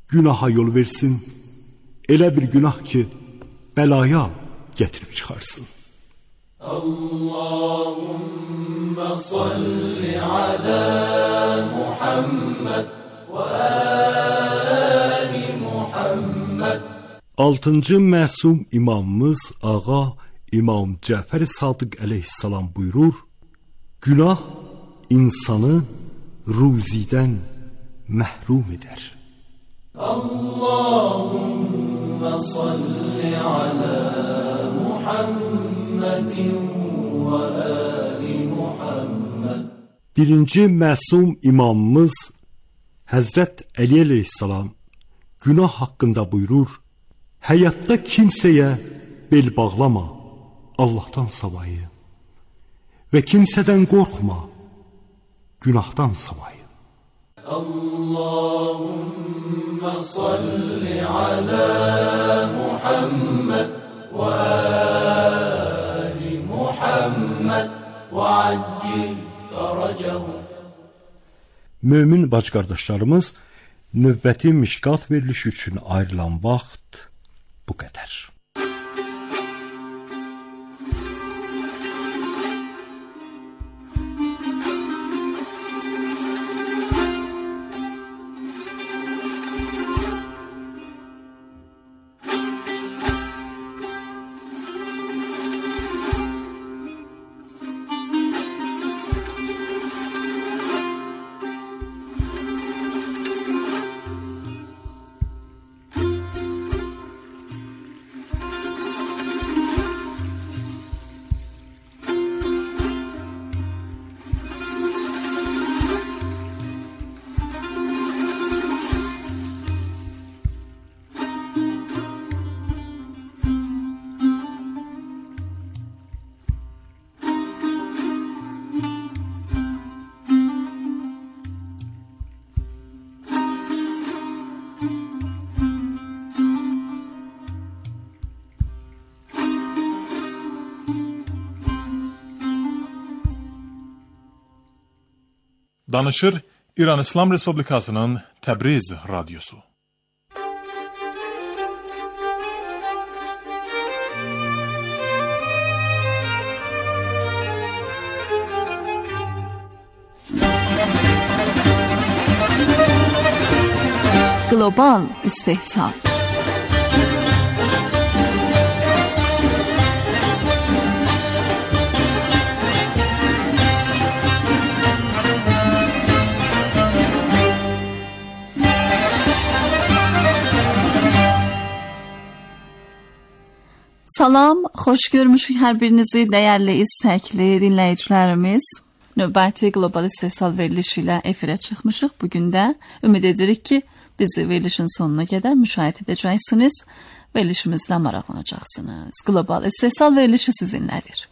günaha yol versin. Elə bir günah ki, bəlaya gətirib çıxarsın. Allahümme salli ala Muhammed və ali Muhammed. 6-cı məsum imamımız Ağa İmam Cəfər Sadiq əleyhissalam buyurur: günah insanı ruzidən məhrum edər. Allahümme salli ala Muhammedin və ali Muhammed. 1-ci məsum imamımız Həzrət Əli əleyhissalam günah haqqında buyurur: həyatda kimsəyə bel bağlama Allahdan savayı və kimsədən qorxma günahdan savayı. Allahümme salli ala Muhammed və ali Muhammed və accil fərəcəhu. Mömin bacı-qardaşlarımız, növbəti mişqat verilişi üçün ayrılan vaxt bu qədər. Danışır İran İslam Respublikasının Təbriz Radyosu. Global istehsal. Salam, xoş görmüşük hər birinizi dəyərli istəkli dinləyicilərimiz. Növbəti qlobal istehsal verilişi ilə efirə çıxmışıq. Bugün də ümid edirik ki, bizi verilişin sonuna qədər müşahidə edəcəksiniz, verilişimizlə maraqlanacaqsınız. Qlobal istehsal verilişi sizinlədir.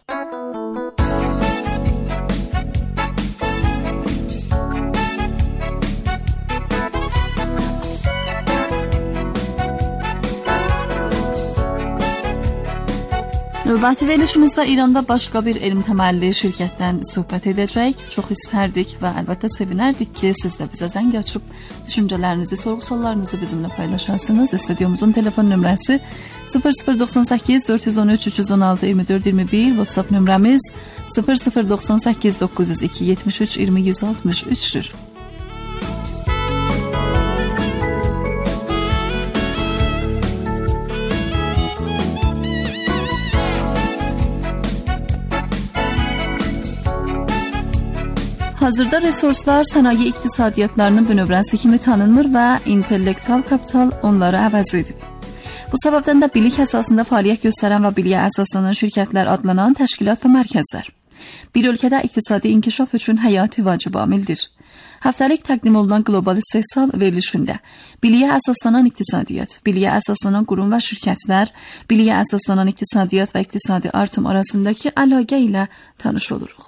Növbəti verilişimizdə İranda başqa bir elm təməlli şirkətdən söhbət edəcəyik. Çox istərdik və əlbəttə sevinərdik ki, siz də bizə zəng açıb düşüncələrinizi, sorğu-suallarınızı bizimlə paylaşarsınız. Studyomuzun telefon nömrəsi 0098 413 316 24 21, WhatsApp nömrəmiz 0098 902 73 20 163'dür. Hazırda resurslar sənaye iqtisadiyyatlarının bünövrəsi kimi tanınmır və intellektual kapital onları əvəz edib. Bu səbəbdən də bilik əsasında fəaliyyət göstərən və biliyə əsaslanan şirkətlər adlanan təşkilat və mərkəzlər bir ölkədə iqtisadi inkişaf üçün həyati vacib amildir. Həftəlik təqdim olunan qlobal istehsal verilişində biliyə əsaslanan iqtisadiyyat, biliyə əsaslanan qurum və şirkətlər, biliyə əsaslanan iqtisadiyyat və iqtisadi artım arasındakı əlaqə ilə tanış oluruq.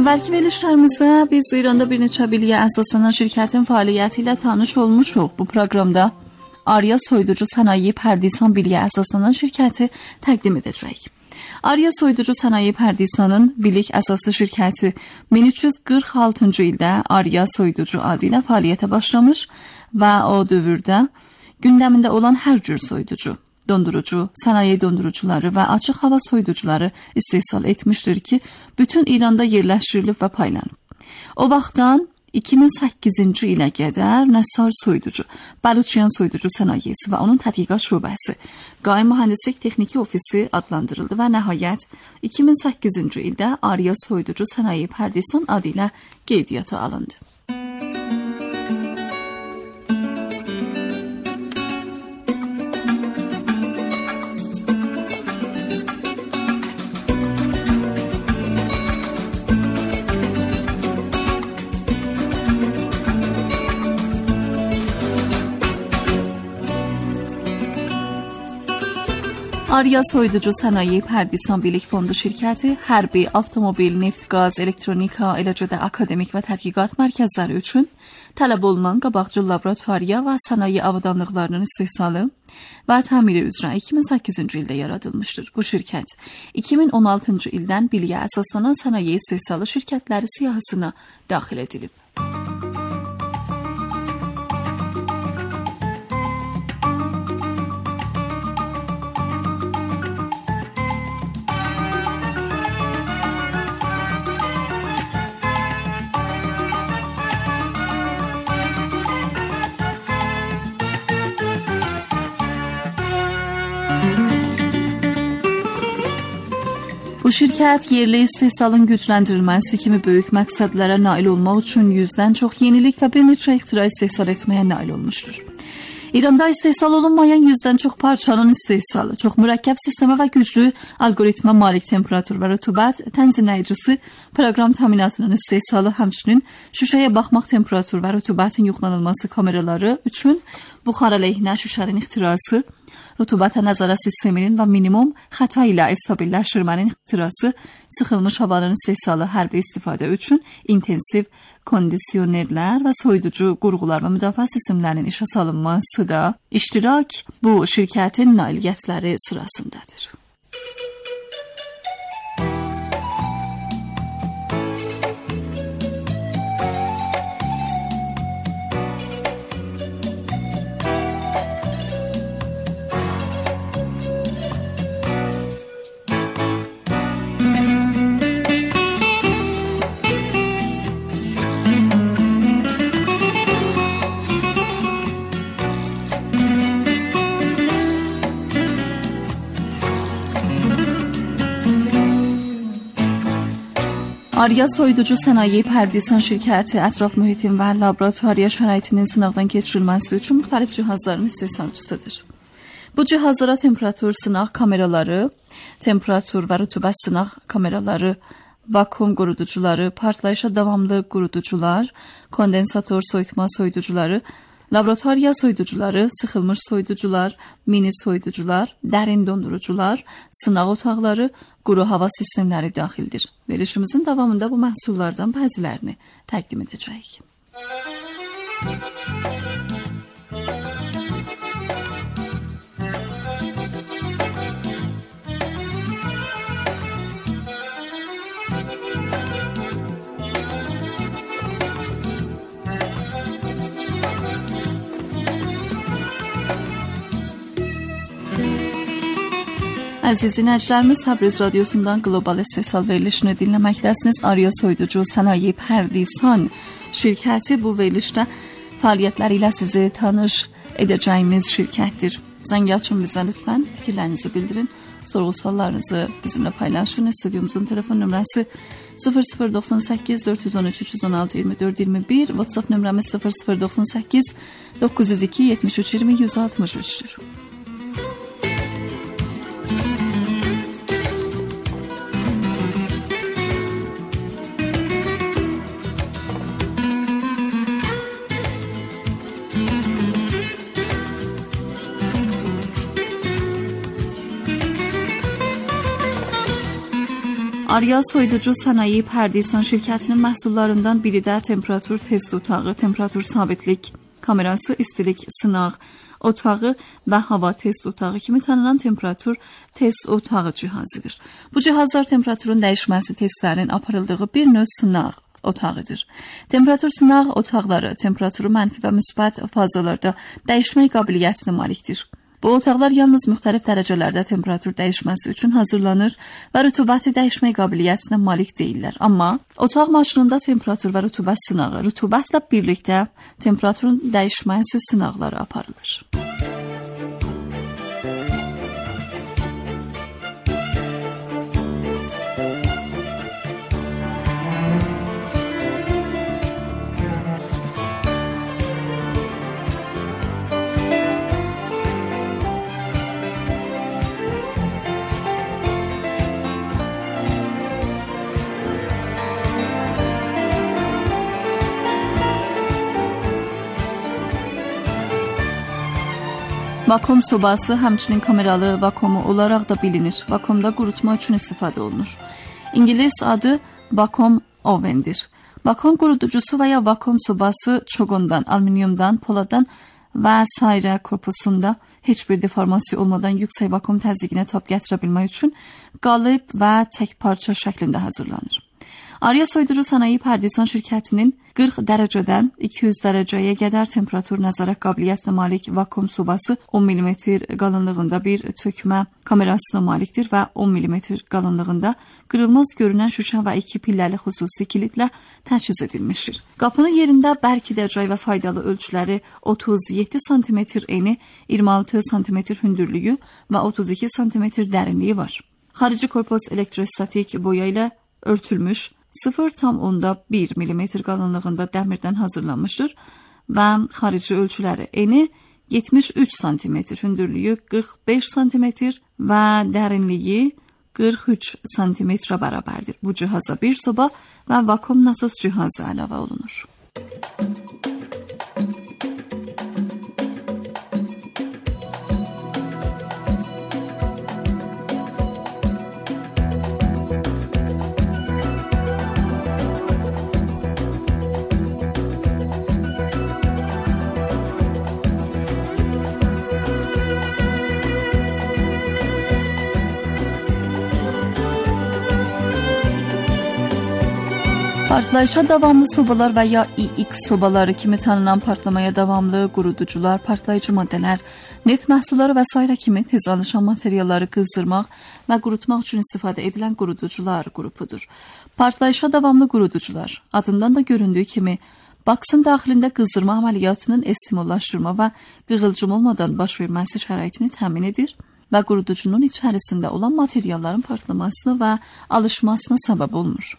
Əvvəlki verilişlərimizdə biz İranda bir neçə biliyə əsaslanan şirkətin fəaliyyəti ilə tanış olmuşuq. Bu proqramda Arya Soyuducu Sənaye Pərdisan biliyə əsaslanan şirkəti təqdim edəcəyik. Arya Soyuducu Sənaye Pərdisanın bilik əsaslı şirkəti 1346-cı ildə Arya Soyuducu adı ilə fəaliyyətə başlamış və o dövrdə gündəmində olan hər cür soyuducu, dondurucu, sənaye dondurucuları və açıq hava soyuducuları istehsal etmişdir ki, bütün İranda yerləşdirilib və paylanıb. O vaxtdan 2008-ci ilə qədər Nəssar Soyuducu, Baluçiyan Soyuducu Sənayesi və onun tədqiqat şöbəsi, Qaim Mühəndislik Texniki Ofisi adlandırıldı və nəhayət 2008-ci ildə Arya Soyuducu Sənaye Pərdisan adı ilə qeydiyyata alındı. Arya Soyuducu Sənaye Pərdisan Bilik Fondu şirkəti hərbi, avtomobil, neft, qaz, elektronika, eləcə də akademik və tədqiqat mərkəzləri üçün tələb olunan qabaqcıl laboratoriya və sənaye avadanlıqlarının istehsalı və təmiri üzrə 2008-ci ildə yaradılmışdır. Bu şirkət 2016-cı ildən biliyə əsaslanan sənaye istehsalı şirkətləri siyahısına daxil edilib. Bu şirkət yerli istehsalın gücləndirilməsi kimi böyük məqsədlərə nail olmaq üçün 100-dən çox yenilik və bir neçə ixtira istehsal etməyə nail olmuşdur. İranda istehsal olunmayan 100-dən çox parçanın istehsalı, çox mürəkkəb sistemə və güclü algoritmə malik temperatur və rütubət tənzimləyicisi proqram təminatının istehsalı, həmçinin şüşəyə baxmaq temperatur və rütubətin yoxlanılması kameraları üçün buxar əleyhinə şüşənin ixtirası, rütubətə nəzarət sisteminin və minimum xəta ilə stabilləşdirmənin ixtirası, sıxılmış havanın istehsalı hərbi istifadə üçün intensiv kondisionerlər və soyuducu qurğular və müdafiə sistemlərinin işə salınması da iştirak bu şirkətin nailiyyətləri sırasındadır. Arya Soyuducu Sənaye Pərdisan şirkəti ətraf mühitin və laboratoriya şəraitinin sınaqdan keçirilməsi üçün müxtəlif cihazların istehsalçısıdır. Bu cihazlara temperatur sınaq kameraları, temperatur və rütubət sınaq kameraları, vakuum quruducuları, partlayışa davamlı quruducular, kondensator soyutma soyuducuları, laboratoriya soyuducuları, sıxılmış soyuducular, mini soyuducular, dərin dondurucular, sınaq otaqları, quru hava sistemləri daxildir. Verilişimizin davamında bu məhsullardan bəzilərini təqdim edəcəyik. Əziz dinləyicilərimiz, Təbriz radiosundan qlobal istehsal verilişini dinləməkdəsiniz. Arya Soyuducu Sənaye Pərdisan şirkəti bu verilişdə fəaliyyətləri ilə sizi tanış edəcəyimiz şirkətdir. Zəng açın bizə lütfən, fikirlərinizi bildirin, sorğu suallarınızı bizimlə paylaşın. Stüdyomuzun telefon nömrəsi 0098 413 316 24 21, WhatsApp nömrəmiz 0098 902 73 20 163'dür. Arya Soyuducu Sənaye Pərdisan şirkətinin məhsullarından biri də temperatur test otağı, temperatur sabitlik kamerası, istilik sınaq otağı və hava test otağı kimi tanınan temperatur test otağı cihazıdır. Bu cihazlar temperaturun dəyişməsi testlərinin aparıldığı bir növ sınaq otağıdır. Temperatur sınaq otaqları temperaturu mənfi və müsbət fazalarda dəyişmək qabiliyyətinə malikdir. Bu otaqlar yalnız müxtəlif dərəcələrdə temperatur dəyişməsi üçün hazırlanır və rütubəti dəyişmək qabiliyyətinə malik deyillər. Amma otaq maşınında temperatur və rütubət sınağı, rütubətlə birlikdə temperaturun dəyişməsi sınaqları aparılır. Vakum sobası həmçinin kameralı vakumu olaraq da bilinir. Vakumda qurutma üçün istifadə olunur. İngilis adı vakum ovendir. Vakum quruducusu və ya vakum sobası çoğundan, alüminyumdan, poladdan və sairə korpusunda heç bir deformasiya olmadan yüksək vakum təzyiqinə tab gətirə bilmək üçün qalib və tək parça şəklində hazırlanır. Arya Soyuducu Sənaye Pərdisan şirkətinin 40 dərəcədən 200 dərəcəyə qədər temperatur nəzarət qabiliyyətinə malik vakum sobası 10 mm qalınlığında bir tökmə kamerasına malikdir və 10 mm qalınlığında qırılmaz görünən şüşə və 2 pilləli xüsusi kilidlə təchiz edilmişdir. Qapının yerində bərkidəcək və faydalı ölçüləri 37 cm eni, 26 cm hündürlüyü və 32 cm dərinliyi var. Xarici korpus elektrostatik boya ilə örtülmüş 0,1 mm qalınlığında dəmirdən hazırlanmışdır və xarici ölçüləri eni 73 cm, hündürlüyü 45 cm və dərinliyi 43 cm bərabərdir. Bu cihaza bir soba və vakum nasos cihazı əlavə olunur. Partlayışa davamlı sobalar və ya İX sobaları kimi tanınan partlamaya davamlı quruducular, partlayıcı maddələr, neft məhsulları və s. kimi tez alışan materialları qızdırmaq və qurutmaq üçün istifadə edilən quruducular qrupudur. Partlayışa davamlı quruducular adından da göründüyü kimi baksın daxilində qızdırma əməliyyatının estimullaşdırma və qığılcım olmadan baş verməsi şəraitini təmin edir və quruducunun içərisində olan materialların partlamasına və alışmasına səbəb olmur.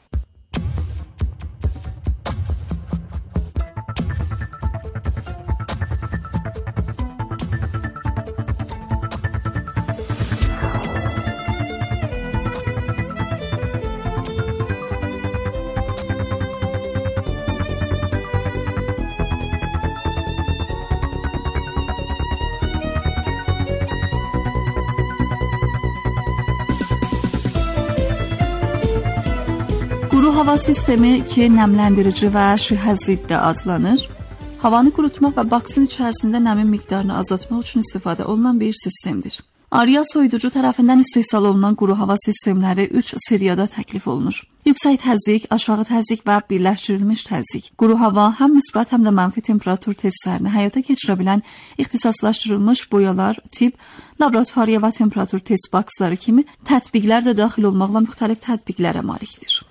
Quru hava sistemi ki, nəmləndirici və şihəzid də adlanır. Havanı qurutmaq və baksın içərisində nəmin miqdarını azaltmaq üçün istifadə olunan bir sistemdir. Arya Soyuducu tərəfindən istehsal olunan quru hava sistemləri 3 seriyada təklif olunur. Yüksək təzyiq, aşağı təzyiq və birləşdirilmiş təzyiq. Quru hava həm müsbət, həm də mənfi temperatur testlərini həyata keçirə bilən ixtisaslaşdırılmış boyalar, tip, laboratoriya və temperatur test baksları kimi tətbiqlər də daxil olmaqla müxtəlif tətbiqlərə malikdir.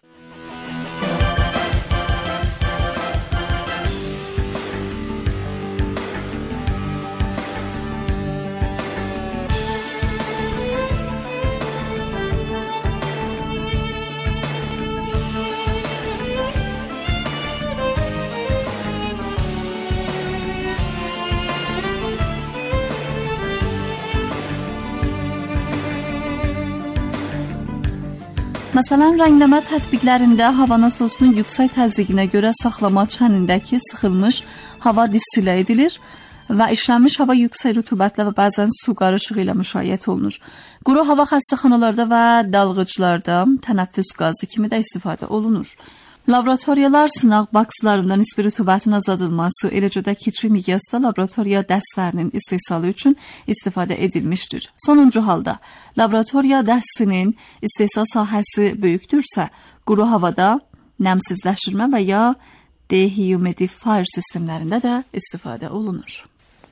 Məsələn, rəngləmə tətbiqlərində hava nasosunun yüksək təzyiqinə görə saxlama çənindəki sıxılmış hava distilə edilir və işlənmiş hava yüksək rütubətlə və bəzən su qarışığı ilə müşayiət olunur. Quru hava xəstəxanalarda və dalğıclarda tənəffüs qazı kimi də istifadə olunur. Laboratoriyalar sınaq bakslarında nisbi rütubətin azaldılması, eləcə də kiçik miqyasda laboratoriya dəstlərinin istehsalı üçün istifadə edilmişdir. Sonuncu halda, laboratoriya dəstinin istehsal sahəsi böyükdürsə, quru havada nəmsizləşdirmə və ya dehumidifier sistemlərində də istifadə olunur.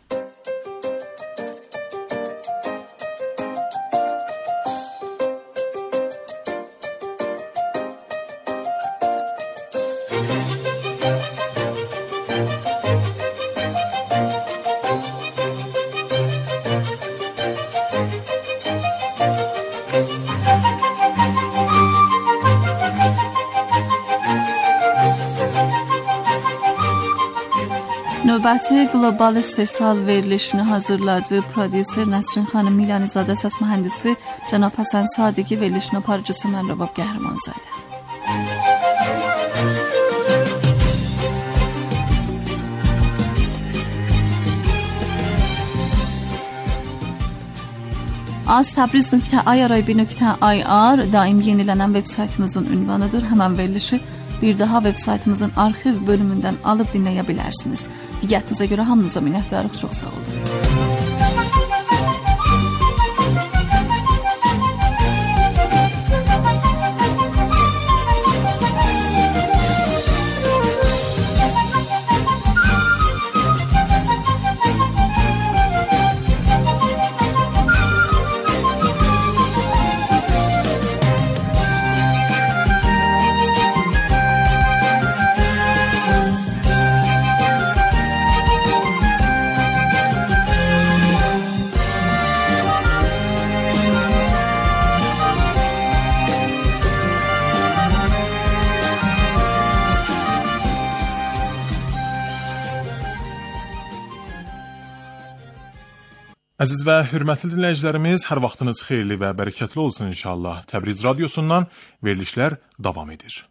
Növbəti qlobal istehsal verilişini hazırladı. Prodüser Nəsrin xanım Milanizadə, səs mühəndisi cənab Həsən Sadiqi, verilişin aparıcısı mən Rəbab Qəhrəmanzadə. az.tabriz.ir daim yenilənən veb saytımızın ünvanıdır. Həmən verilişi bir daha veb saytımızın arxiv bölümündən alıb dinləyə bilərsiniz. Diqqətinizə görə hamınıza minnətdarıq, çox sağ olun. Əziz və hörmətli dinləyicilərimiz, hər vaxtınız xeyirli və bərəkətli olsun inşallah. Təbriz Radiosundan verilişlər davam edir.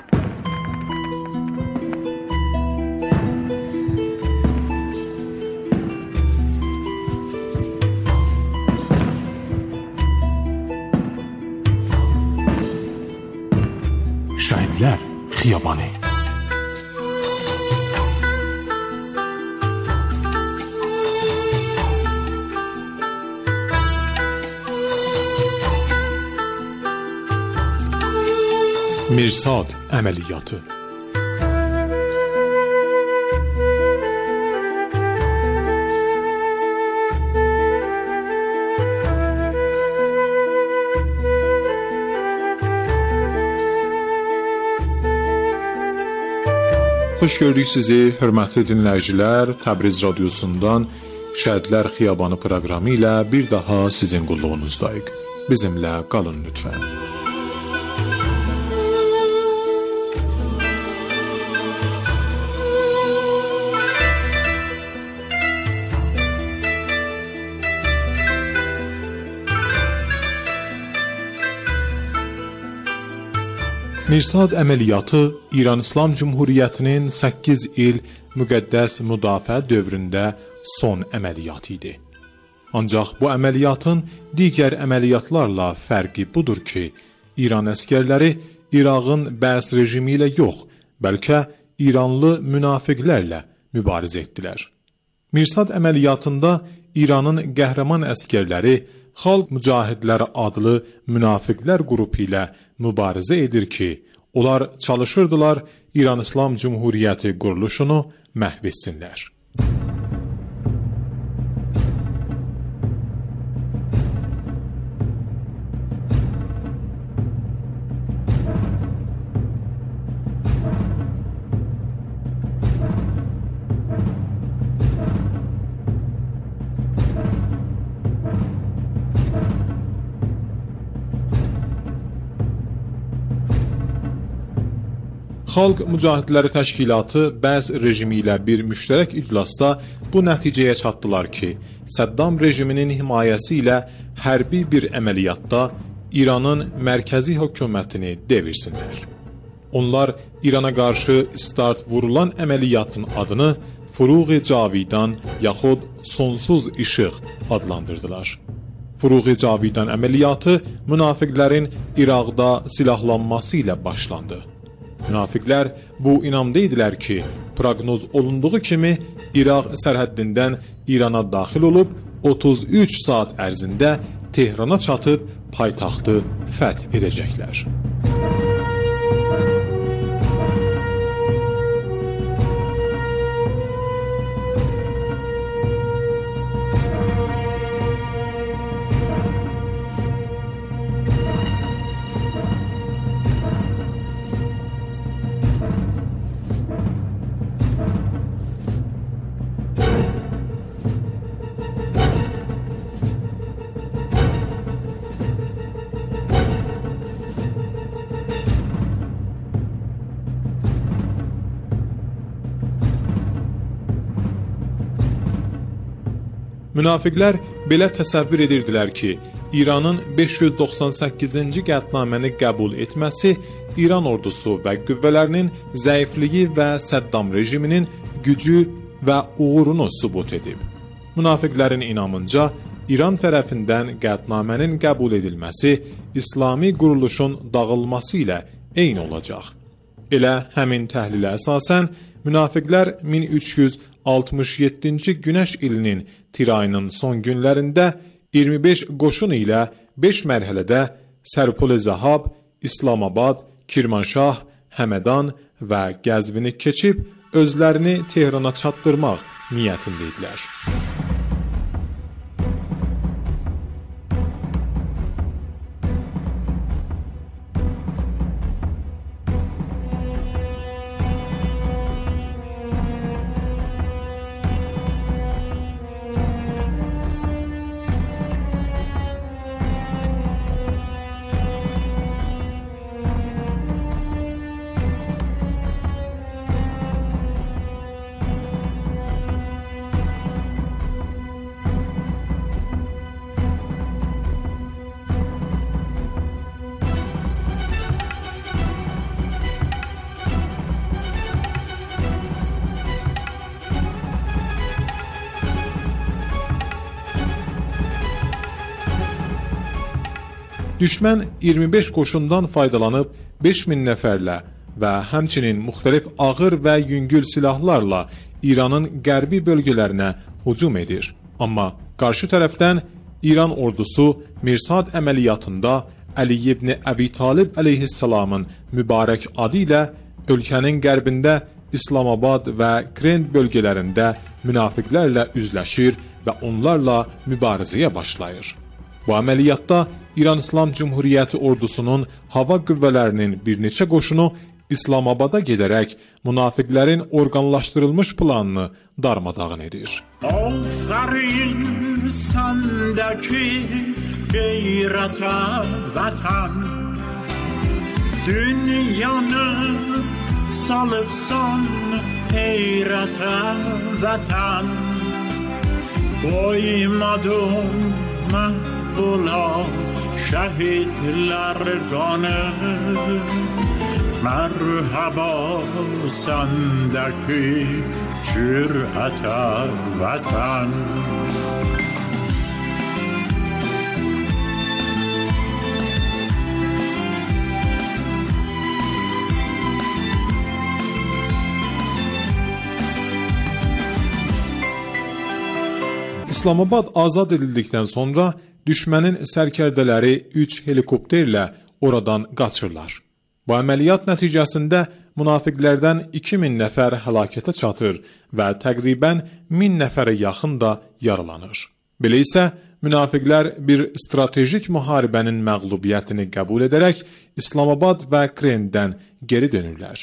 Şəhidlər Xiyabanı. Mirsad əməliyyatı. Xoş gördük sizi, hörmətli dinləyicilər. Təbriz Radiosundan Şəhidlər Xiyabanı proqramı ilə bir daha sizin qulluğunuzdayıq. Bizimlə qalın lütfən. Mirsad əməliyyatı İran İslam Cümhuriyyətinin 8 il müqəddəs müdafiə dövründə son əməliyyatı idi. Ancaq bu əməliyyatın digər əməliyyatlarla fərqi budur ki, İran əskərləri İraqın bəs rejimi ilə yox, bəlkə İranlı münafiqlərlə mübarizə etdilər. Mirsad əməliyyatında İranın qəhrəman əskərləri Xalq Mücahidləri adlı münafiqlər qrupu ilə mübarizə edir ki, onlar çalışırdılar İran İslam Cümhuriyyəti quruluşunu məhv etsinlər. Xalq Mücahidləri Təşkilatı bəs rejimi ilə bir müştərək iclasda bu nəticəyə çatdılar ki, Səddam rejiminin himayəsi ilə hərbi bir əməliyyatda İranın mərkəzi hökumətini devirsinlər. Onlar İrana qarşı start vurulan əməliyyatın adını Furuği Cavidan yaxud sonsuz işıq adlandırdılar. Furuği Cavidan əməliyyatı münafiqlərin İraqda silahlanması ilə başlandı. Münafiqlər bu inamda idilər ki, proqnoz olunduğu kimi İraq sərhəddindən İrana daxil olub 33 saat ərzində Tehrana çatıb paytaxtı fəth edəcəklər. Münafiqlər belə təsəvvür edirdilər ki, İranın 598-ci qətnaməni qəbul etməsi İran ordusu və qüvvələrinin zəifliyi və Səddam rejiminin gücü və uğurunu sübut edib. Münafiqlərin inamınca İran tərəfindən qətnamənin qəbul edilməsi İslami quruluşun dağılması ilə eyni olacaq. Elə həmin təhlilə əsasən münafiqlər 1367-ci Günəş ilinin tir ayının son günlərində 25 qoşun ilə 5 mərhələdə Sərpol-i-Zahab, İslamabad, Kirmanşah, Həmədan və Qəzvini keçib özlərini Tehrana çatdırmaq niyyətində idilər. Düşmən 25 qoşundan faydalanıb 5000 nəfərlə və həmçinin müxtəlif ağır və yüngül silahlarla İranın qərbi bölgələrinə hücum edir. Amma qarşı tərəfdən İran ordusu Mirsad əməliyyatında Əli ibn Əbi Talib əleyhissalamın mübarək adı ilə ölkənin qərbində İslamabad və Krend bölgələrində münafiqlərlə üzləşir və onlarla mübarizəyə başlayır. Bu əməliyyatda İran İslam Cumhuriyyəti ordusunun hava qüvvələrinin bir neçə qoşunu İslamabada gedərək münafiqlərin orqanlaşdırılmış planını darmadağın edir. Aferin səndəki qeyrətə vətən, dünyanı salıbsan heyrətə vətən, qoymadın məhbula şəhidlər qanı, mərhəba səndəki cürətə vətən. İslamabad azad edildikdən sonra düşmənin sərkərdələri 3 helikopterlə oradan qaçırlar. Bu əməliyyat nəticəsində münafiqlərdən 2000 nəfər həlakətə çatır və təqribən 1000 nəfərə yaxın da yaralanır. Belə isə münafiqlər bir stratejik müharibənin məğlubiyyətini qəbul edərək İslamabad və Krenddən geri dönürlər.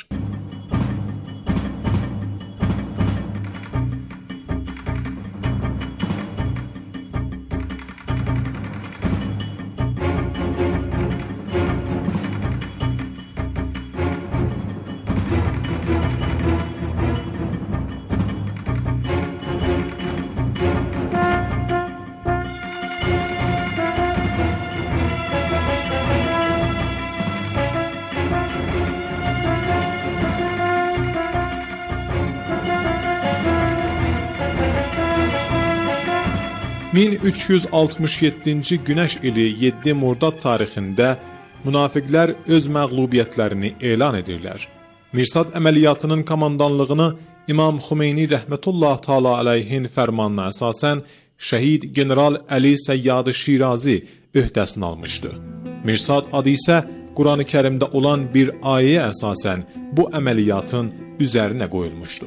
1367-ci Günəş ili 7 Murdad tarixində münafiqlər öz məğlubiyyətlərini elan edirlər. Mirsad əməliyyatının komandanlığını İmam Xümeyni rəhmətullah təala əleyhin fərmanına əsasən şəhid general Əli Səyyad Şirazi öhdəsini almışdı. Mirsad adı isə Qurani Kərimdə olan bir ayəyə əsasən bu əməliyyatın üzərinə qoyulmuşdu.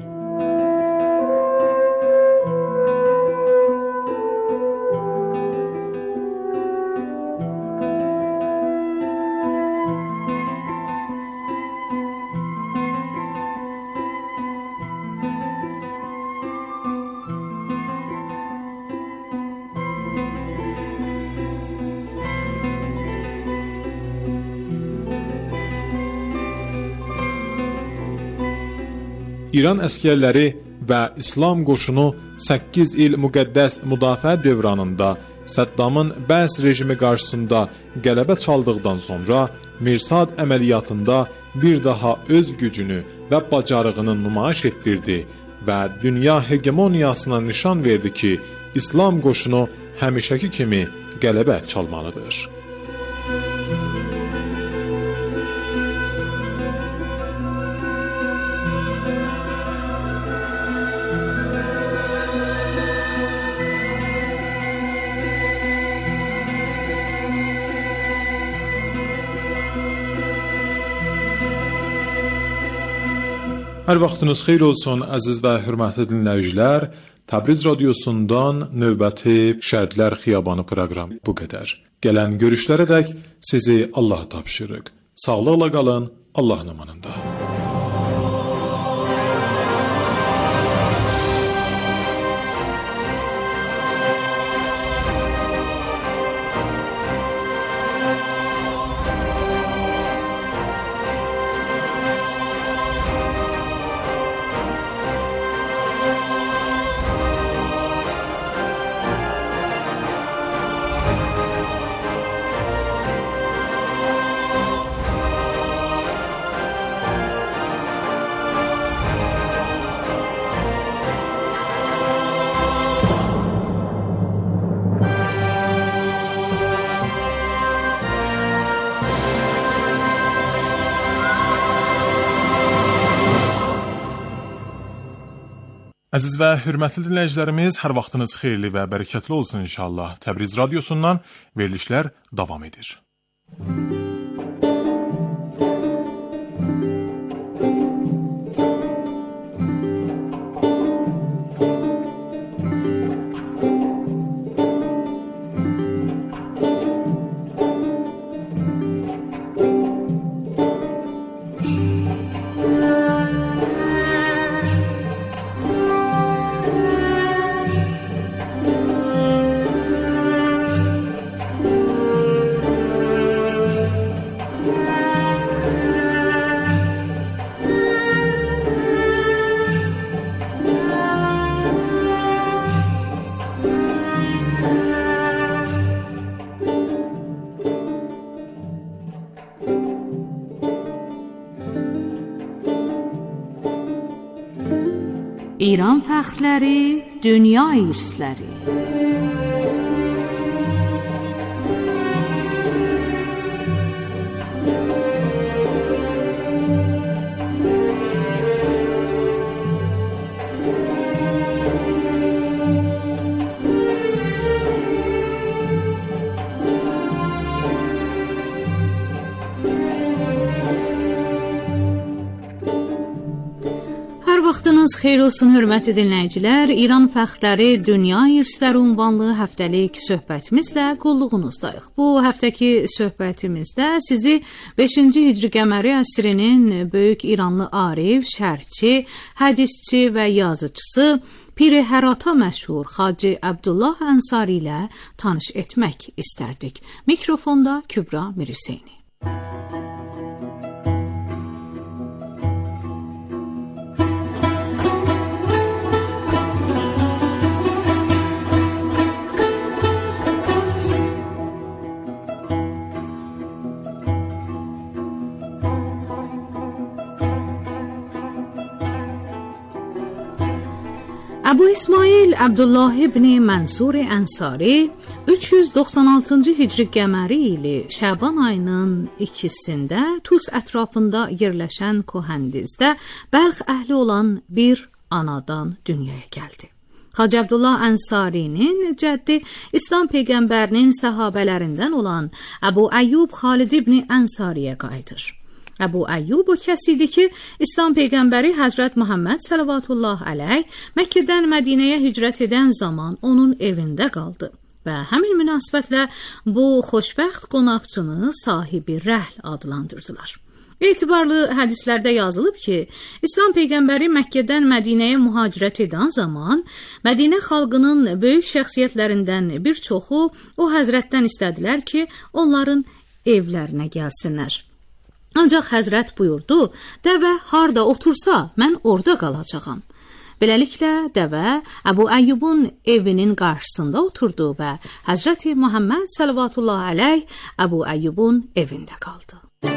İran əskərləri və İslam qoşunu 8 il müqəddəs müdafiə dövranında Səddamın Bəs rejimi qarşısında qələbə çaldıqdan sonra Mirsad əməliyyatında bir daha öz gücünü və bacarığını nümayiş etdirdi və dünya hegemoniyasına nişan verdi ki, İslam qoşunu həmişəki kimi qələbə çalmalıdır. Hər vaxtınız xeyir olsun, əziz və hörmətli dinləyicilər. Təbriz radiosundan növbəti Şəhidlər Xiyabanı proqramı bu qədər. Gələn görüşlərədək sizi Allaha tapşırırıq. Sağlıqla qalın, Allahın amanında. Əziz və hörmətli dinləyicilərimiz, hər vaxtınız xeyirli və bərəkətli olsun inşallah. Təbriz radiosundan verilişlər davam edir. İran fəxrləri, dünya irsləri. Vaxtınız xeyir olsun, hörmətli dinləyicilər. İran fəxrləri, dünya irsləri ünvanlı həftəlik söhbətimizlə qulluğunuzdayıq. Bu həftəki söhbətimizdə sizi 5-ci Hicri qəməri əsrinin böyük İranlı arif, şərhçi, hədisçi və yazıcısı Pir Hərata məşhur Xacı Abdullah Ənsari ilə tanış etmək istərdik. Mikrofonda Kübra Mirhüseyni. Əbu İsmail Abdullah ibn Mansur Ənsari 396-cı hicri qəməri ili Şəban ayının 2-sində Tus ətrafında yerləşən Kohandizdə Bəlx əhli olan bir anadan dünyaya gəldi. Hacı Abdullah Ənsarinin cəddi İslam peyğəmbərinin səhabələrindən olan Əbu Əyyub Xalid ibn Ənsariyə qayıdır. Əbu Əyyub o kəs idi ki, İslam peyğəmbəri Həzrət Muhammed sallallahu əleyh Məkkədən Mədinəyə hicrət edən zaman onun evində qaldı və həmin münasibətlə bu xoşbəxt qonaqçını sahibi rəhl adlandırdılar. Etibarlı hədislərdə yazılıb ki, İslam peyğəmbəri Məkkədən Mədinəyə mühacirət edən zaman Mədinə xalqının böyük şəxsiyyətlərindən bir çoxu o həzrətdən istədilər ki, onların evlərinə gəlsinlər. Ancaq həzrət buyurdu, dəvə harda otursa, mən orada qalacağam. Beləliklə, dəvə Əbu Əyyubun evinin qarşısında oturdu və Həzrəti Muhammed sallallahu əleyh Əbu Əyyubun evində qaldı.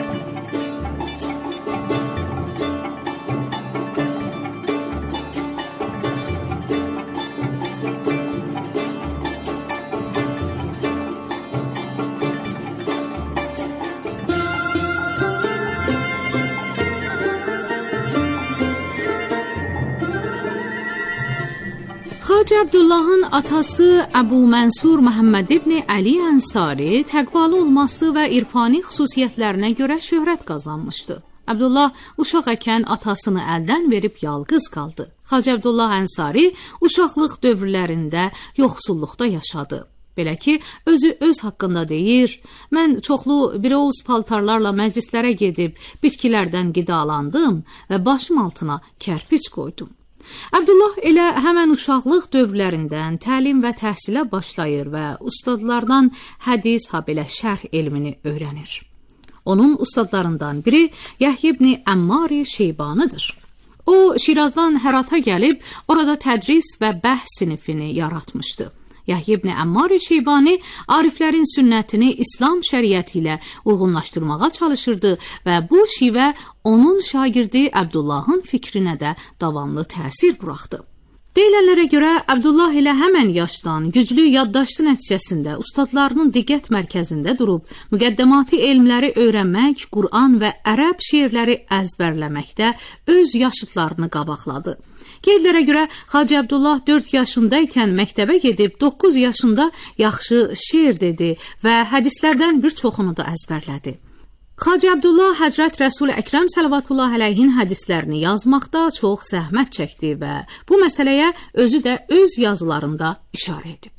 Hacı Abdullahın atası Əbu Mənsur Məhəmməd ibn Əli Ənsari təqvalı olması və irfani xüsusiyyətlərinə görə şöhrət qazanmışdı. Abdullah uşaq ikən atasını əldən verib yalqız qaldı. Hacı Abdullah Ənsari uşaqlıq dövrlərində yoxsulluqda yaşadı. Belə ki, özü öz haqqında deyir, mən çoxlu biroz paltarlarla məclislərə gedib bitkilərdən qidalandım və başım altına kərpic qoydum. Abdullah elə həmən uşaqlıq dövrlərindən təlim və təhsilə başlayır və ustadlardan hədis, habelə şərh elmini öyrənir. Onun ustadlarından biri Yahya ibn Əmmari Şeybanıdır. O, Şirazdan Hərata gəlib, orada tədris və bəhs sinifini yaratmışdı. Yahya ibn Əmmari Şeybani ariflərin sünnətini İslam şəriəti ilə uyğunlaşdırmağa çalışırdı və bu şivə onun şagirdi Abdullahın fikrinə də davamlı təsir buraxdı. Deyilənlərə görə Abdullah ilə həmən yaşdan güclü yaddaşdı nəticəsində ustadlarının diqqət mərkəzində durub müqəddəmati elmləri öyrənmək, Qur'an və ərəb şeirləri əzbərləməkdə öz yaşıtlarını qabaqladı. Qeydlərə görə Hacı Abdullah 4 yaşındaykən məktəbə gedib 9 yaşında yaxşı şeir dedi və hədislərdən bir çoxunu da əzbərlədi. Hacı Abdullah Həzrət Rəsul Əkrəm sallallahu əleyhin hədislərini yazmaqda çox zəhmət çəkdi və bu məsələyə özü də öz yazılarında işarə edib.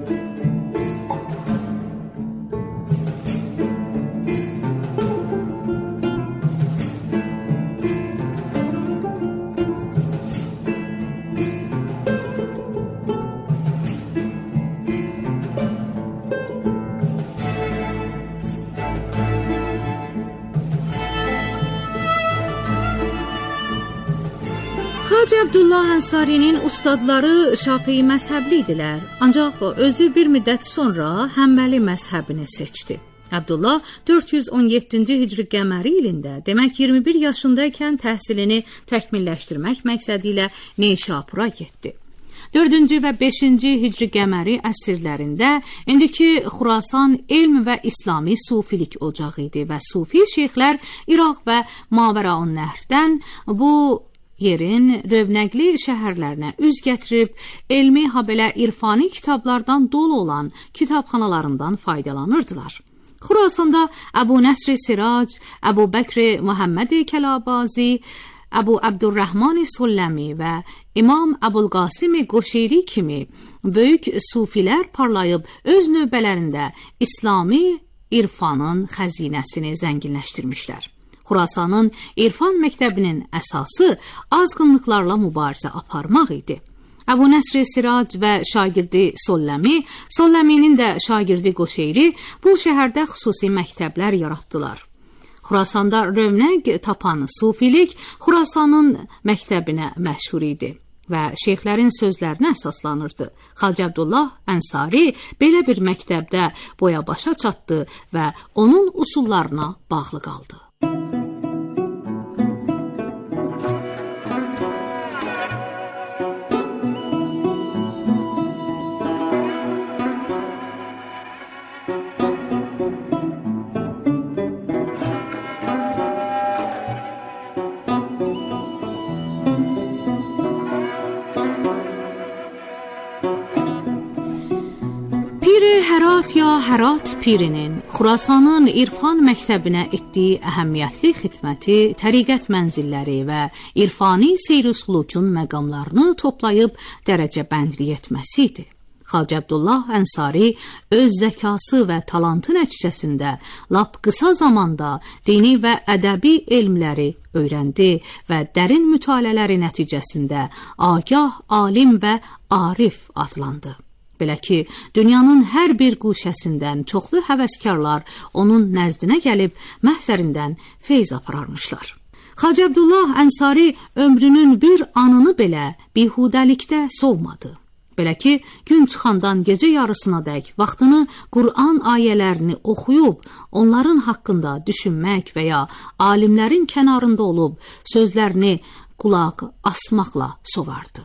Hacı Abdullah Ənsarinin ustadları Şafii məzhəbli idilər, ancaq özü bir müddət sonra Həmbəli məzhəbini seçdi. Abdullah 417-ci hicri qəməri ilində, demək 21 yaşındaykən təhsilini təkmilləşdirmək məqsədi ilə Neşapura getdi. 4-cü və 5-ci hicri qəməri əsrlərində indiki Xurasan elm və İslami sufilik ocağı idi və sufi şeyxlər İraq və Mavəraun-Nəhrdən bu yerin rövnəqli şəhərlərinə üz gətirib, elmi, habelə irfani kitablardan dolu olan kitabxanalarından faydalanırdılar. Xurasanda Əbu Nəsr Sirac, Əbu Bəkr Muhammed Kəlabazi, Əbu Abdurrahman Sulləmi və İmam Əbulqasim Qoşeyri kimi böyük sufilər parlayıb öz növbələrində İslami irfanın xəzinəsini zənginləşdirmişlər. Xurasanın irfan məktəbinin əsası azğınlıqlarla mübarizə aparmaq idi. Əbu Nəsr Sirac və şagirdi Solləminin də şagirdi Qoşeyri bu şəhərdə xüsusi məktəblər yaratdılar. Xurasanda rövnəq tapan sufilik Xurasanın məktəbinə məşhur idi və şeyxlərin sözlərinə əsaslanırdı. Hacı Abdullah Ənsari belə bir məktəbdə boya başa çatdı və onun usullarına bağlı qaldı. Hərat ya Hərat pirinin Xurasanın İrfan məktəbinə etdiyi əhəmiyyətli xidməti, təriqət mənzilləri və irfani seyr-ü-sülukun məqamlarını toplayıb dərəcəbəndlik etməsi idi. Xacə Abdullah Ənsari öz zəkası və talantı nəticəsində lap qısa zamanda dini və ədəbi elmləri öyrəndi və dərin mütaliələri nəticəsində agah, alim və arif adlandı. Belə ki, dünyanın hər bir quşəsindən çoxlu həvəskarlar onun nəzdinə gəlib məhzərindən feyz apararmışlar. Xacə Abdullah Ənsari ömrünün bir anını belə bihudəlikdə sovmadı. Belə ki, gün çıxandan gecə yarısınadək vaxtını Qur'an ayələrini oxuyub, onların haqqında düşünmək və ya alimlərin kənarında olub, sözlərini qulaq asmaqla sovardı.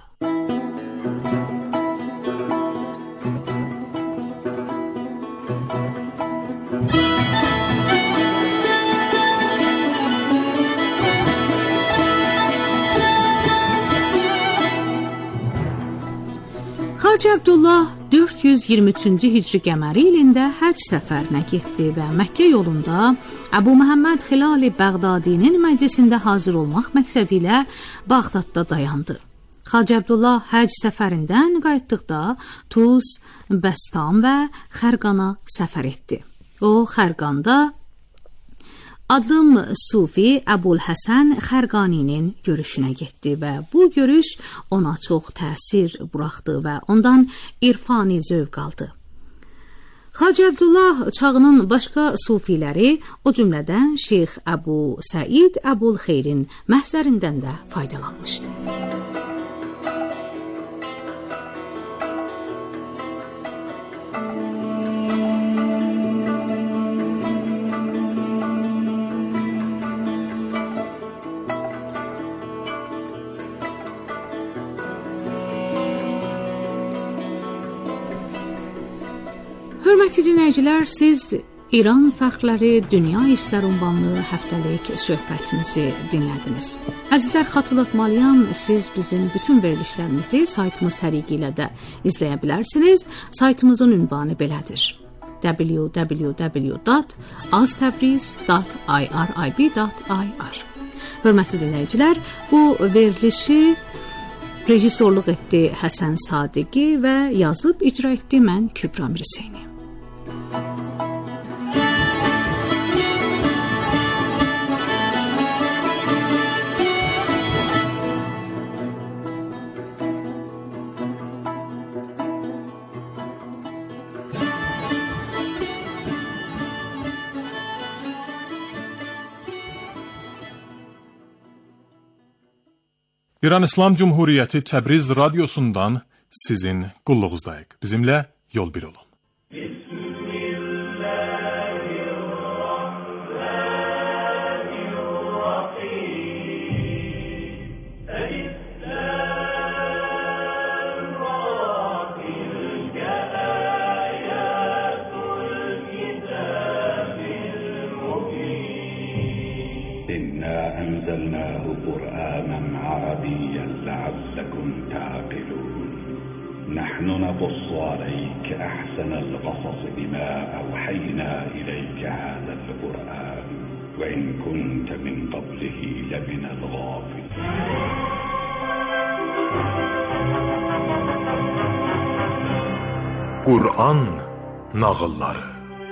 Xacə Abdullah 423-cü hicri qəməri ilində həcc səfərinə getdi və Məkkə yolunda Əbu Məhəmməd Xilali Bəğdadinin məclisində hazır olmaq məqsədi ilə Bağdadda dayandı. Xacə Abdullah həcc səfərindən qayıtdıqda Tuz, Bəstam və Xərqana səfər etdi. O, Xərqanda Adım Sufi Əbul Həsən Xərqaninin görüşünə getdi və bu görüş ona çox təsir buraxdı və ondan irfani zövq aldı. Xacə Abdullah çağının başqa sufiləri, o cümlədən Şeyx Əbu Səid Əbul Xeyrin məhzərindən də faydalanmışdı. Hörmətli dinləyicilər, siz İran fəxrləri dünya irsləri ünvanlı həftəlik söhbətimizi dinlədiniz. Əzizlər, xatırlatmalıyam, siz bizim bütün verilişlərimizi saytımız təriqi ilə də izləyə bilərsiniz. Saytımızın ünvanı belədir: www.aztabriz.irib.ir. Hörmətli dinləyicilər, bu verilişi rejissorluq etdi Həsən Sadiqi və yazıb icra etdi mən Kübra Mirseyni. İran İslam Cumhuriyeti Təbriz radyosundan sizin qulluğuzdayıq. Bizimlə yol bir olun. أنزلناه قرآنا عربيا لعلكم تعقلون نحن نقص عليك أحسن القصص بما أوحينا إليك هذا القرآن وإن كنت من قبله لمن الغافلين. Qur'an nağılları.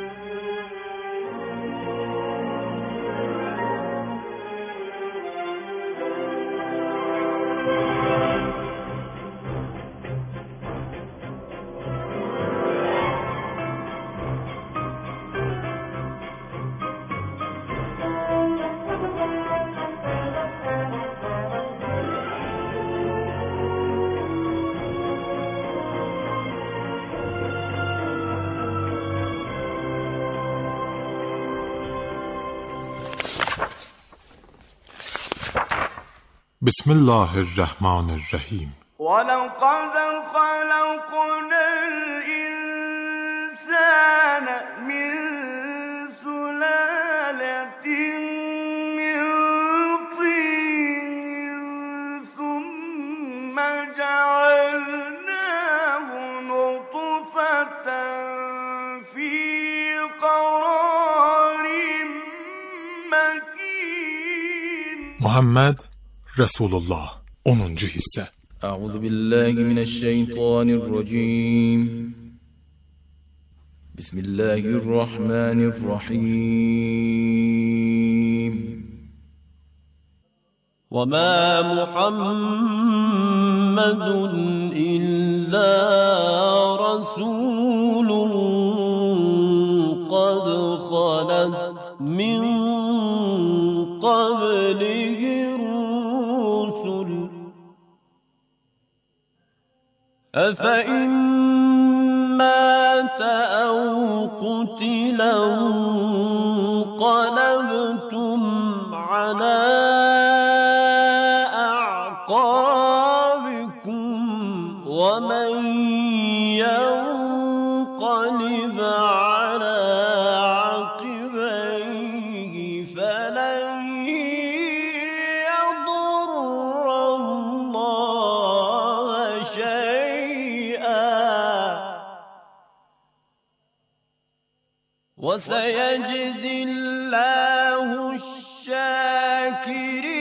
Bismillahirrahmanirrahim. وَلَقَدْ خَلَقْنَا الْإِنسَانَ مِنْ سُلَالَةٍ مِنْ طِينٍ ثُمَّ جَعَلْنَاهُ نُطْفَةً Muhammed Resulullah 10-cu hissə. Əuzu billahi mineşşeytanirracim. Bismillahirrahmanirrahim. وَمَا مُحَمَّدٌ إِلَّا رَسُولٌ قَدْ خَلَتْ مِنْ قَبْلِهِ الرُّسُلُ أَفَإِنْ مَاتَ أَوْ قُتِلَ انقَلَبْتُمْ عَلَى أعقابكم ومن ينقلب على عقبيه فلن يضر الله شيئا وسيجزي الله الشاكرين.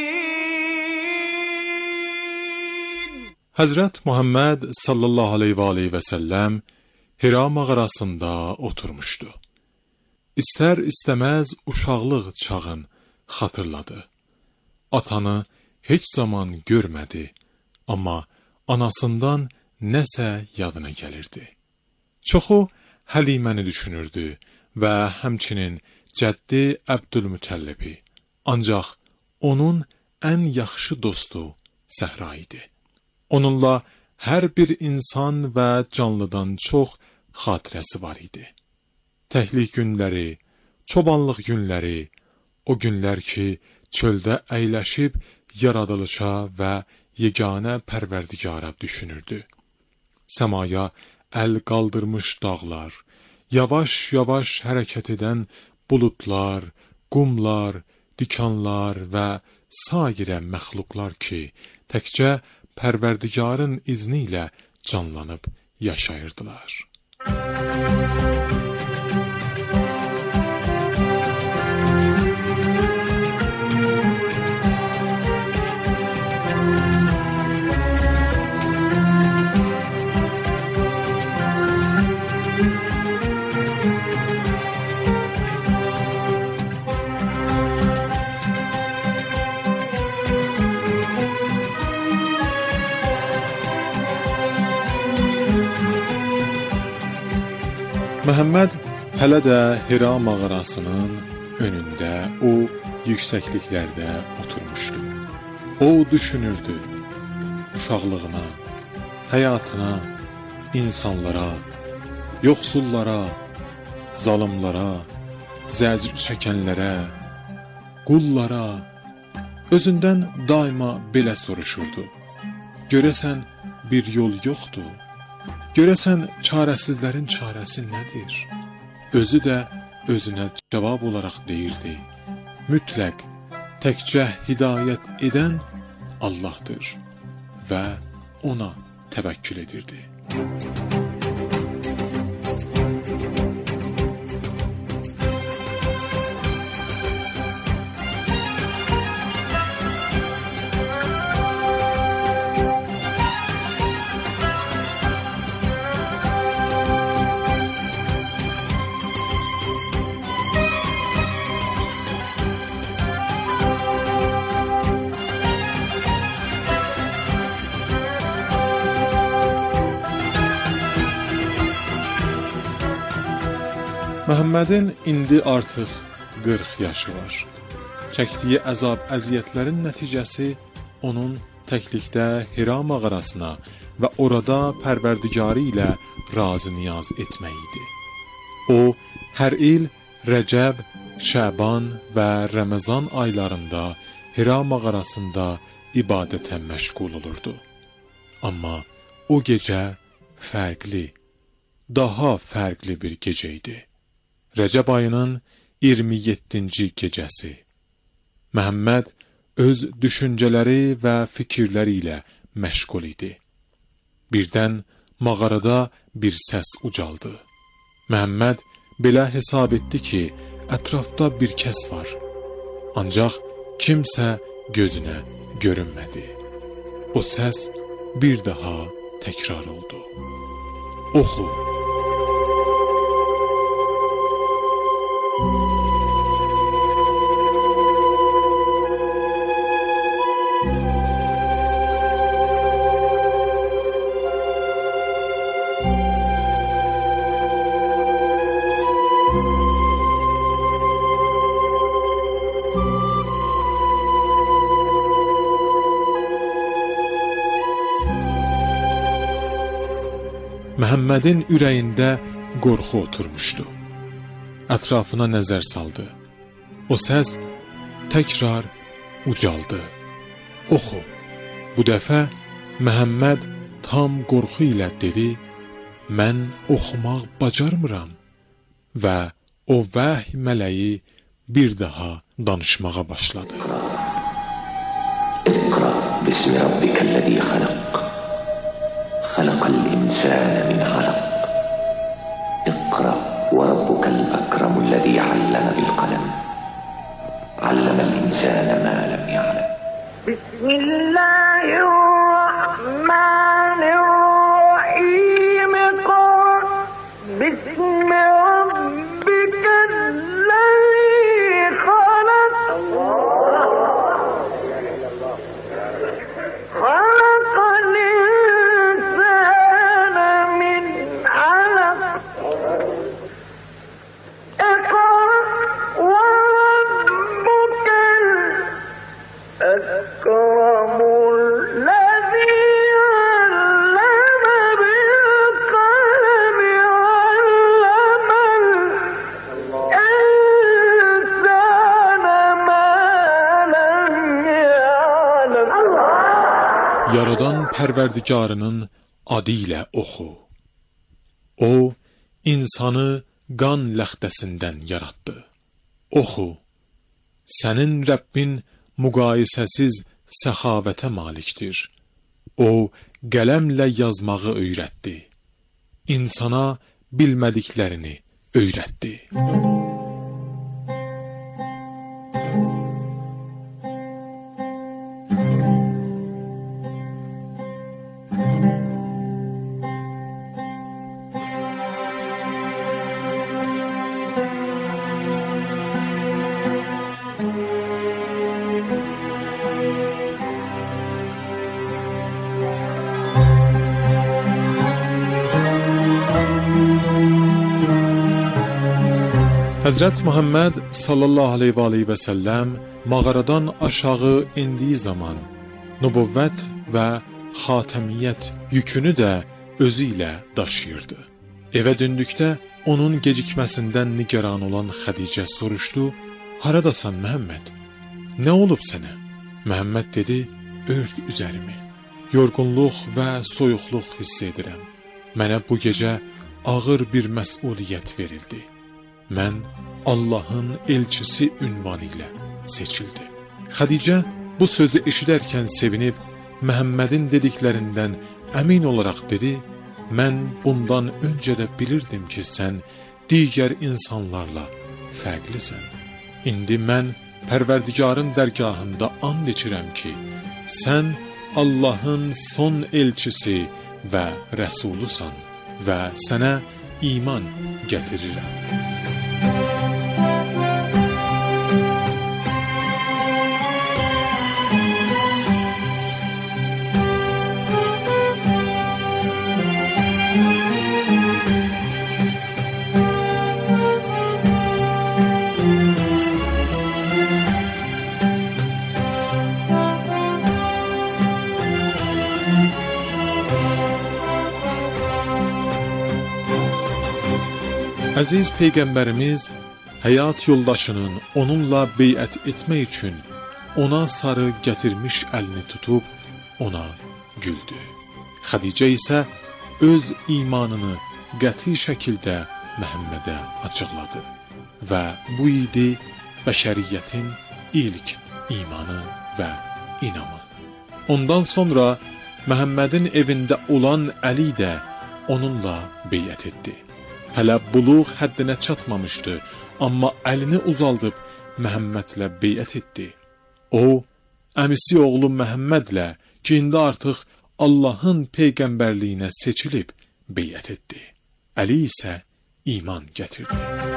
Həzrət Muhammed sallallahu aleyhi və səlləm Hira mağarasında oturmuşdu. İstər-istəməz uşaqlıq çağın xatırladı. Atanı heç zaman görmədi, amma anasından nəsə yadına gəlirdi. Çoxu Həliməni düşünürdü və həmçinin cəddi Əbdülmütəllibi. Ancaq onun ən yaxşı dostu Səhra idi. Onunla hər bir insan və canlıdan çox xatirəsi var idi. Təhlik günləri, çobanlıq günləri, o günlər ki, çöldə əyləşib yaradılışa və yeganə Pərverdigara düşünürdü. Səmaya əl qaldırmış dağlar, yavaş-yavaş hərəkət edən bulutlar, qumlar, dikanlar və sairə məxluqlar ki, təkcə Pərverdigarın izni ilə canlanıb yaşayırdılar. Məhəmməd hələ də Hira mağarasının önündə, o yüksəkliklərdə oturmuşdu. O düşünürdü, uşaqlığına, həyatına, insanlara, yoxsullara, zalımlara, zəcr çəkənlərə, qullara, özündən daima belə soruşurdu. Görəsən bir yol yoxdur? Görəsən çarəsizlərin çarəsi nədir? Özü də özünə cavab olaraq deyirdi. Mütləq, təkcə hidayət edən Allahdır və ona təvəkkül edirdi. Məhəmmədin indi artıq 40 yaşı var. Çəkdiyi əzab-əziyyətlərin nəticəsi onun təklikdə Hira mağarasına və orada Pərverdigarı ilə razı-niyaz etmək idi. O, hər il Rəcəb, Şəban və Ramazan aylarında Hira mağarasında ibadətə məşğul olurdu. Amma o gecə fərqli, daha fərqli bir gecə idi. Rəcəb ayının 27-ci gecəsi. Məhəmməd öz düşüncələri və fikirləri ilə məşğul idi. Birdən mağarada bir səs ucaldı. Məhəmməd belə hesab etdi ki, ətrafda bir kəs var. Ancaq kimsə gözünə görünmədi. O səs bir daha təkrar oldu. Oxu. Məhəmmədin ürəyində qorxu oturmuşdu. Ətrafına nəzər saldı. O səs təkrar ucaldı. Oxu. Bu dəfə Məhəmməd tam qorxu ilə dedi, mən oxumaq bacarmıram. Və o vəhy mələyi bir daha danışmağa başladı. İqra bismi rabbikəl-ləzi xalaq. خلق الإنسان من علق اقرأ وربك الأكرم الذي علم بالقلم علم الإنسان ما لم يعلم بسم الله الرحمن الرحيم قل بسم ربك الذي خلق خلق أكرم الذي علم بالقلم علم الإنسان ما لم يعلم. Yaradan Pərverdigarının adı ilə oxu. O, insanı qan ləxdəsindən yaratdı. Oxu, sənin Rəbbin müqayisəsiz səxavətə malikdir. O, qələmlə yazmağı öyrətdi. İnsana bilmədiklərini öyrətdi. Həzrət Muhammed sallallahu aleyhi və səlləm mağaradan aşağı indiyi zaman nübüvvət və xatəmiyyət yükünü də özü ilə daşıyırdı. Evə döndükdə onun gecikməsindən nigaran olan Xədicə soruşdu, haradasan Məhəmməd? Nə olub sənə? Məhəmməd dedi, ört üzərimi. Yorğunluq və soyuqluq hiss edirəm. Mənə bu gecə ağır bir məsuliyyət verildi. Mən Allahın elçisi ünvanı ilə seçildim. Xədicə bu sözü eşidərkən sevinib, Məhəmmədin dediklərindən əmin olaraq dedi, mən bundan öncə də bilirdim ki, sən digər insanlarla fərqlisən. İndi mən Pərverdigarın dərgahında and içirəm ki, sən Allahın son elçisi və rəsulusan və sənə iman gətirirəm. Əziz Peyğəmbərimiz həyat yoldaşının onunla beyət etmək üçün ona sarı gətirmiş əlini tutub ona güldü. Xədicə isə öz imanını qəti şəkildə Məhəmmədə açıqladı və bu idi bəşəriyyətin ilk imanı və inamı. Ondan sonra Məhəmmədin evində olan Əli də onunla beyət etdi. Hələ buluğ həddinə çatmamışdı, amma əlini uzaldıb Məhəmmədlə beyət etdi. O, əmisi oğlu Məhəmmədlə ki, indi artıq Allahın peyğəmbərliyinə seçilib beyət etdi. Əli isə iman gətirdi.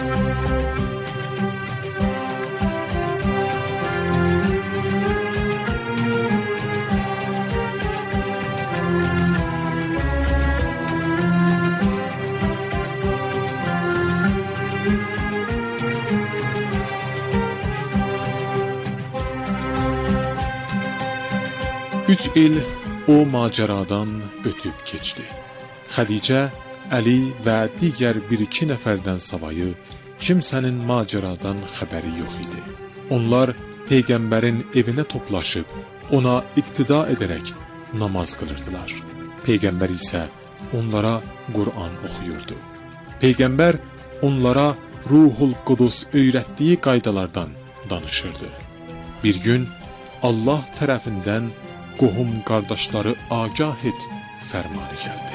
Üç il o macəradan ötüb keçdi. Xədicə, Əli və digər bir-iki nəfərdən savayı kimsənin macəradan xəbəri yox idi. Onlar Peyğəmbərin evinə toplaşıb ona iqtida edərək namaz qılırdılar. Peyğəmbər isə onlara Qur'an oxuyurdu. Peyğəmbər onlara Ruhul Qudus öyrətdiyi qaydalardan danışırdı. Bir gün Allah tərəfindən qohum qardaşları agah et fərmanı gəldi.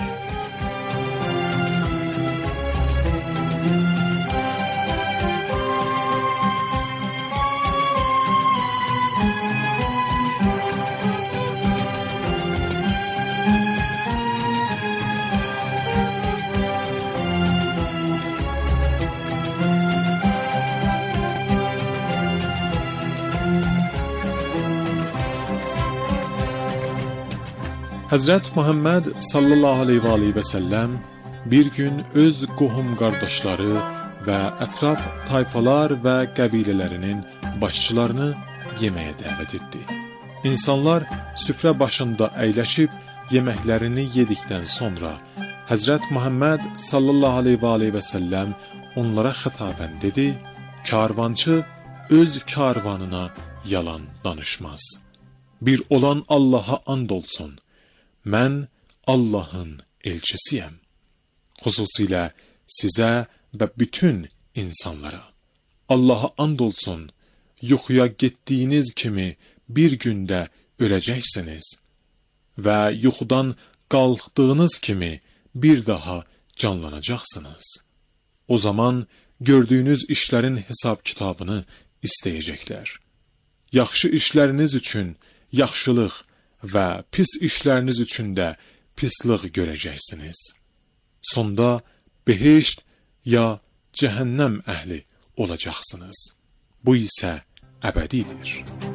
Həzrət Muhammed sallallahu aleyhi və səlləm bir gün öz qohum qardaşları və ətraf tayfalar və qəbilələrinin başçılarını yeməyə dəvət etdi. İnsanlar süfrə başında əyləşib yeməklərini yedikdən sonra Həzrət Muhammed sallallahu aleyhi və səlləm onlara xətabən dedi: "Karvançı öz karvanına yalan danışmaz. Bir olan Allaha and olsun. Mən Allahın elçisiyəm. Xüsusilə sizə və bütün insanlara. Allaha and olsun, yuxuya getdiyiniz kimi bir gündə öləcəksiniz və yuxudan qalxdığınız kimi bir daha canlanacaqsınız. O zaman gördüyünüz işlərin hesab kitabını istəyəcəklər. Yaxşı işləriniz üçün yaxşılıq və pis işləriniz üçün də pislik görəcəksiniz. Sonda behişt ya cəhənnəm əhli olacaqsınız. Bu isə əbədidir."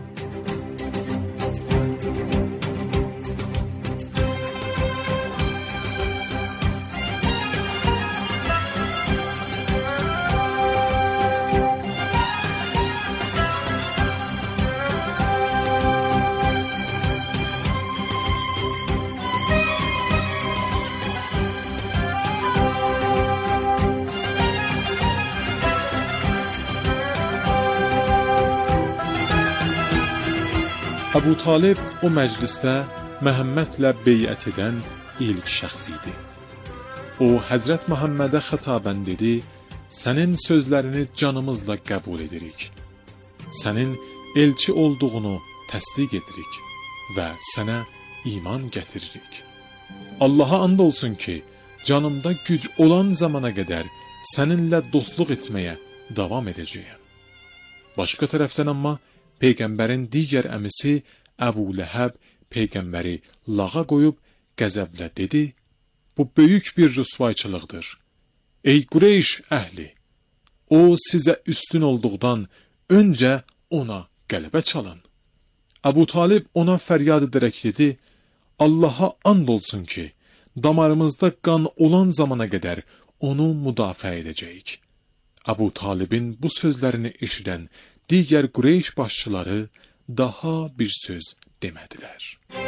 Əbu Talib o məclisdə Məhəmmədlə beyət edən ilk şəxs idi. O, Həzrət Məhəmmədə xətabən dedi: "Sənin sözlərini canımızla qəbul edirik. Sənin elçi olduğunu təsdiq edirik və sənə iman gətiririk. Allaha and olsun ki, canımda güc olan zamana qədər səninlə dostluq etməyə davam edəcəyəm." Başqa tərəfdən amma Peyğəmbərin digər əmisi Əbu Ləhəb Peyğəmbəri lağa qoyub qəzəblə dedi: "Bu böyük bir rüsvayçılıqdır. Ey Qureyş əhli! O sizə üstün olduqdan öncə ona qələbə çalın." Əbu Talib ona fəryad edərək dedi: "Allaha and olsun ki, damarımızda qan olan zamana qədər onu müdafiə edəcəyik." Əbu Talibin bu sözlərini eşidən digər Qureyş başçıları daha bir söz demədilər.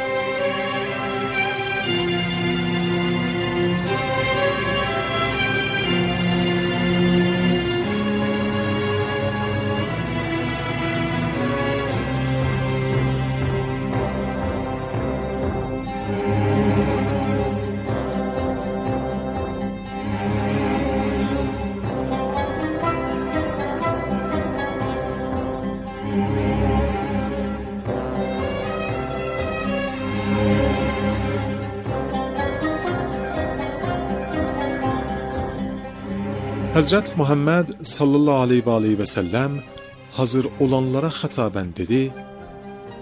Həzrət Muhammed sallallahu aleyhi və səlləm hazır olanlara xətabən dedi: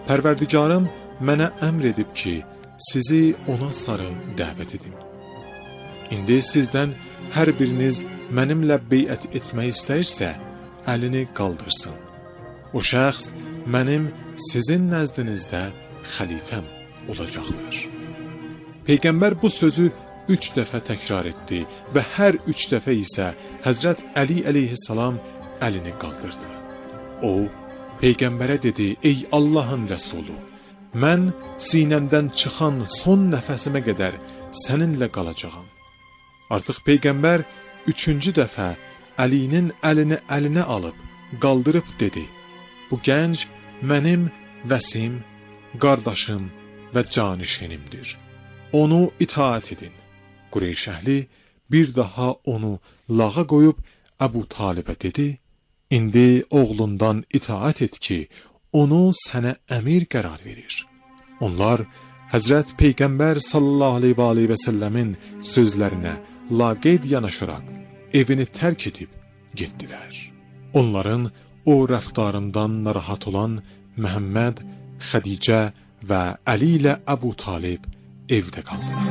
Pərverdigarım mənə əmr edib ki, sizi ona sarı dəvət edim. İndi sizdən hər biriniz mənimlə beyət etmək istəyirsə, əlini qaldırsın. O şəxs mənim sizin nəzdinizdə xəlifəm olacaqdır. Peyğəmbər bu sözü 3 dəfə təkrar etdi və hər 3 dəfə isə Həzrət Əli əleyhissalam əlini qaldırdı. O, Peyğəmbərə dedi, ey Allahın Rəsulu, mən sinəmdən çıxan son nəfəsimə qədər səninlə qalacağam. Artıq Peyğəmbər 3-cü dəfə Əlinin əlini əlinə alıb, qaldırıb dedi, bu gənc mənim vəsim, qardaşım və canişenimdir. Onu itaat edin. Qureyş əhli bir daha onu lağa qoyub Əbu Talibə dedi, indi oğlundan itaat et ki, onu sənə əmir qərar verir. Onlar Həzrət Peyğəmbər sallallahu aleyhi və səlləmin sözlərinə laqeyd yanaşaraq evini tərk edib getdilər. Onların o rəftarından narahat olan Məhəmməd, Xədicə və Əli ilə Əbu Talib evdə qaldılar.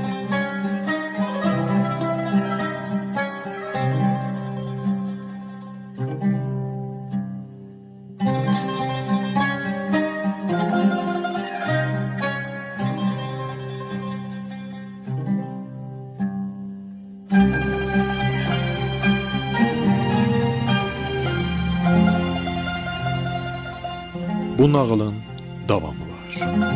Bu nağılın davamı var.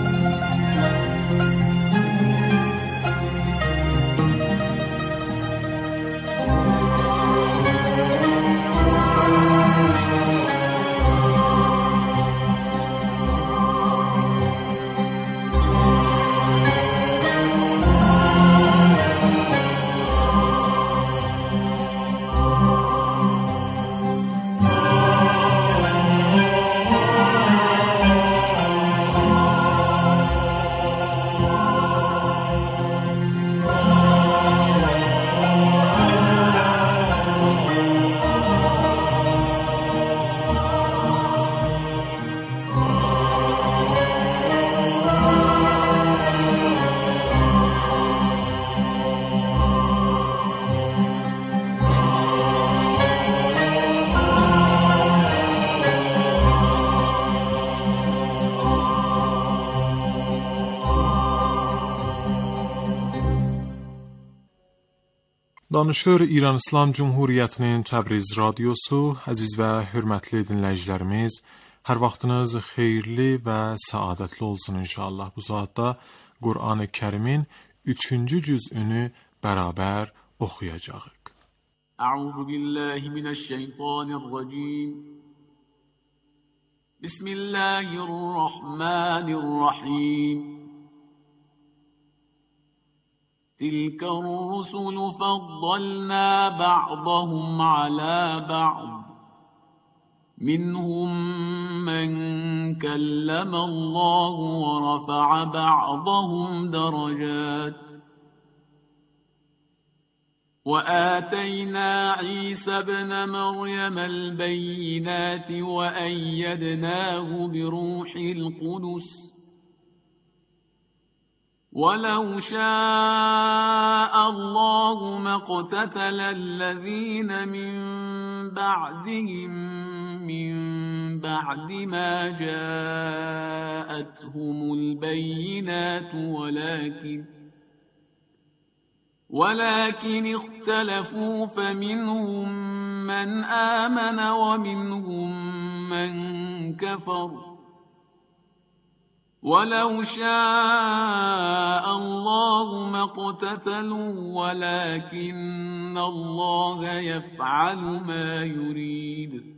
Danışır İran İslam Cumhuriyyətinin Təbriz radiosu. Əziz və hörmətli dinləyicilərimiz, hər vaxtınız xeyirli və səadətli olsun inşallah. Bu saatda Qur'an-ı Kərimin 3-cü cüzünü bərabər oxuyacağıq. Əuzu billahi minəşşeytanirracim. Bismillahirrahmanirrahim. تلك الرسل فضلنا بعضهم على بعض منهم من كلم الله ورفع بعضهم درجات وآتينا عيسى ابن مريم البينات وأيدناه بروح القدس ولو شاء الله ما اقتتل الذين من بعدهم من بعد ما جاءتهم البينات ولكن اختلفوا فمنهم من آمن ومنهم من كفر ولو شاء الله ما اقتتلوا ولكن الله يفعل ما يريد